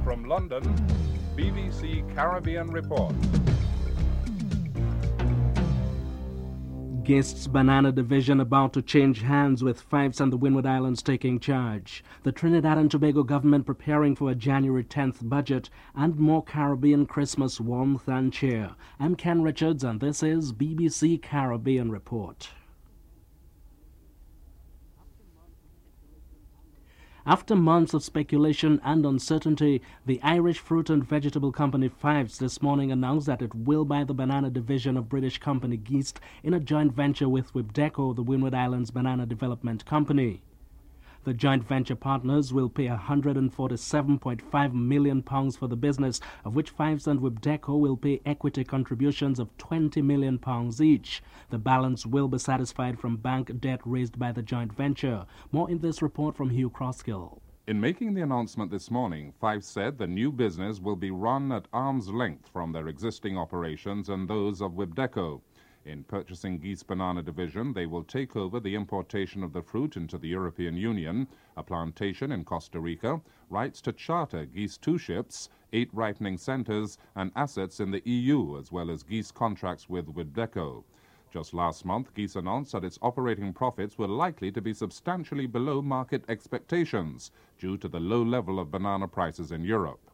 From London, BBC Caribbean Report. Geest's banana division about to change hands, with Fives and the Windward Islands taking charge. The Trinidad and Tobago government preparing for a January 10th budget and more Caribbean Christmas warmth and cheer. I'm Ken Richards and this is BBC Caribbean Report. After months of speculation and uncertainty, the Irish fruit and vegetable company Fives this morning announced that it will buy the banana division of British company Geest in a joint venture with WIBDECO, the Windward Islands Banana Development Company. The joint venture partners will pay £147.5 million for the business, of which Fives and WIBDECO will pay equity contributions of £20 million each. The balance will be satisfied from bank debt raised by the joint venture. More in this report from Hugh Crosskill. In making the announcement this morning, Fives said the new business will be run at arm's length from their existing operations and those of WIBDECO. In purchasing Geest Banana Division, they will take over the importation of the fruit into the European Union, a plantation in Costa Rica, rights to charter Geest 2 ships, 8 ripening centers, and assets in the EU, as well as Geest contracts with WIBDECO. Just last month, Geest announced that its operating profits were likely to be substantially below market expectations due to the low level of banana prices in Europe.